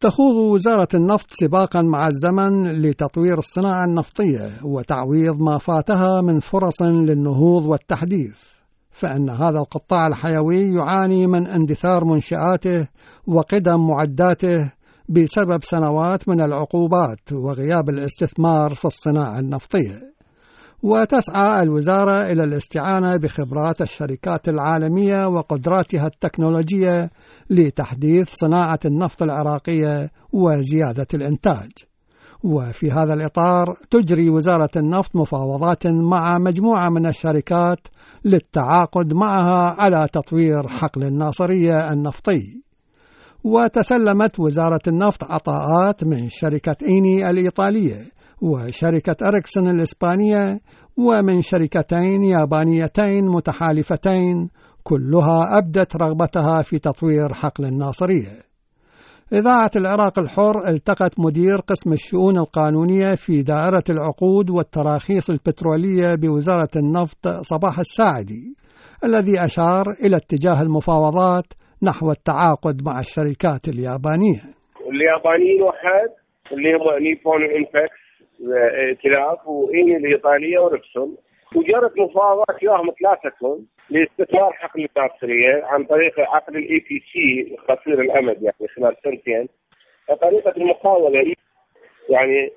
وتخوض وزارة النفط سباقا مع الزمن لتطوير الصناعة النفطية وتعويض ما فاتها من فرص للنهوض والتحديث، فإن هذا القطاع الحيوي يعاني من اندثار منشآته وقدم معداته بسبب سنوات من العقوبات وغياب الاستثمار في الصناعة النفطية. وتسعى الوزارة إلى الاستعانة بخبرات الشركات العالمية وقدراتها التكنولوجية لتحديث صناعة النفط العراقية وزيادة الإنتاج. وفي هذا الإطار تجري وزارة النفط مفاوضات مع مجموعة من الشركات للتعاقد معها على تطوير حقل الناصرية النفطي. وتسلمت وزارة النفط عطاءات من شركة إيني الإيطالية وشركة أريكسون الإسبانية ومن شركتين يابانيتين متحالفتين كلها أبدت رغبتها في تطوير حقل الناصرية. إذاعة العراق الحر التقت مدير قسم الشؤون القانونية في دائرة العقود والتراخيص البترولية بوزارة النفط صباح الساعدي، الذي أشار إلى اتجاه المفاوضات نحو التعاقد مع الشركات اليابانية. اليابانيين واحد اللي هم نيبون إنفكس ائتلاف وإيني الإيطالية وريكسون، وجرت مفاوضات وياهم ثلاثتهم لاستثمار حقل الناصرية عن طريق عقد الإي بي سي قصير الأمد يعني خلال سنتين. طريقة المقاولة يعني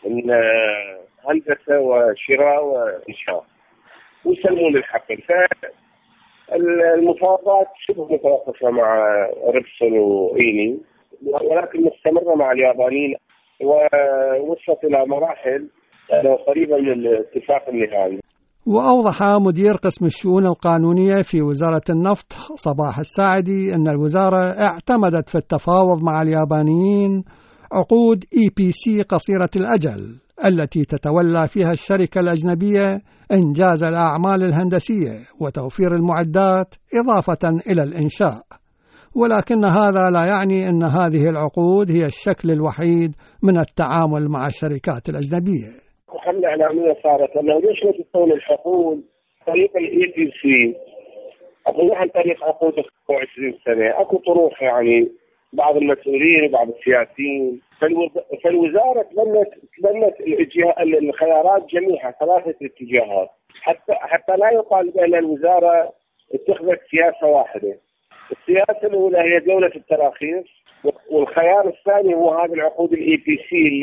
هندسة وشراء وإنشاء ويسلمون الحقل. فالمفاوضات شبه متوقفة مع ريكسون وإيني، ولكن مستمرة مع اليابانيين ووصلت إلى مراحل قريبة من الاتفاق النهائي. وأوضح مدير قسم الشؤون القانونية في وزارة النفط صباح الساعدي أن الوزارة اعتمدت في التفاوض مع اليابانيين عقود EPC قصيرة الأجل التي تتولى فيها الشركة الأجنبية إنجاز الأعمال الهندسية وتوفير المعدات إضافة إلى الإنشاء، ولكن هذا لا يعني أن هذه العقود هي الشكل الوحيد من التعامل مع الشركات الأجنبية. الحملة الإعلامية صارت أنه ليش لا تكون الحقول طريق الإي بي سي أقول عن طريق عقود 20 سنة. أكو طروح يعني بعض المسؤولين وبعض السياسيين، فالوزارة تبنت الخيارات جميعها 3 اتجاهات حتى لا يقال بأن الوزارة اتخذت سياسة واحدة. السياسة الأولى هي دولة التراخيص، والخيار الثاني هو هذه العقود الإي بي سي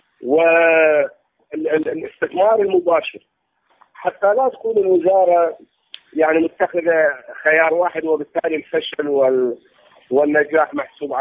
والاستثمار المباشر، حتى لا تكون الوزارة يعني متخذة خيار واحد وبالتالي الفشل والنجاح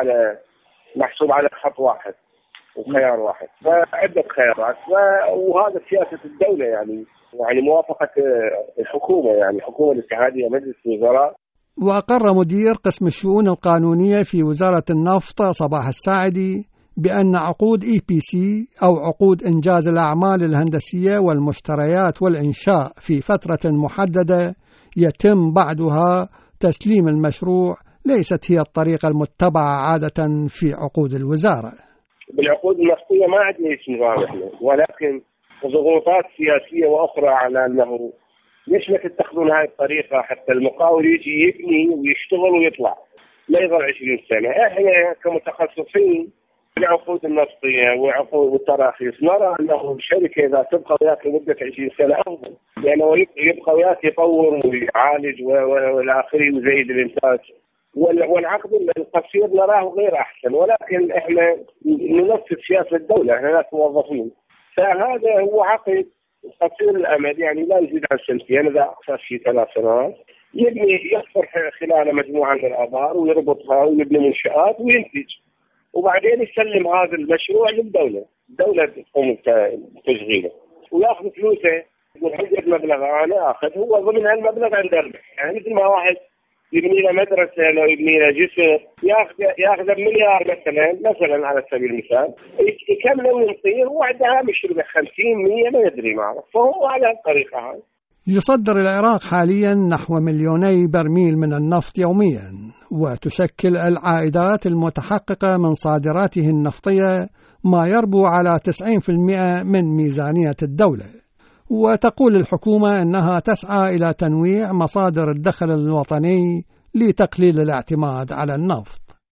محسوب على خط واحد وخيار واحد. فعدة خيارات وهذا سياسة الدولة يعني موافقة الحكومة يعني الحكومة الاتحادية مجلس الوزراء. وأقر مدير قسم الشؤون القانونية في وزارة النفط صباح الساعدي بأن عقود EPC أو عقود إنجاز الأعمال الهندسية والمشتريات والإنشاء في فترة محددة يتم بعدها تسليم المشروع ليست هي الطريقة المتبعة عادة في عقود الوزارة. بالعقود النفطية ما عندنا نظام احنا، ولكن ضغوطات سياسية وأخرى على أنه ليش لا تتخذون هاي الطريقة حتى المقاول يجي يبني ويشتغل ويطلع لا يظل 20 سنة. احنا كمتخصصين في العقود النفطية وعقود والتراخيص نرى أنه الشركة إذا تبقى وياك لمدة 20 سنة أفضل، لأنه يبقى وياك يطور ويعالج والى آخره ويزيد الإنتاج، والعقد القصير نراه غير أحسن. ولكن احنا ننفذ سياسة الدولة، احنا ناس موظفين، فهذا هو عقد قصير الأمد يعني لا يزيد عن 2 سنين، إذا أقصى شيء 3 سنوات، يبني يحفر خلال مجموعة من الآبار ويربطها ويبني منشآت وينتج، وبعدين يسلم هذا المشروع للدولة. الدولة تقوم بتشغيله ويأخذ فلوسه ويحدد مبلغ أنا أخذ، هو ضمن هالمبلغ عنده ربح. يعني مثل ما واحد يبني له مدرسة لو يبني له جسر ياخذ مليار مثلا على سبيل المثال، يكمل وينطيه وعنده هامش ربح 50 100 ما يدري معه، فهو على الطريقة هاي. يصدر العراق حاليا نحو 2,000,000 برميل من النفط يوميا، وتشكل العائدات المتحققة من صادراته النفطية ما يربو على 90% من ميزانية الدولة. وتقول الحكومة أنها تسعى إلى تنويع مصادر الدخل الوطني لتقليل الاعتماد على النفط.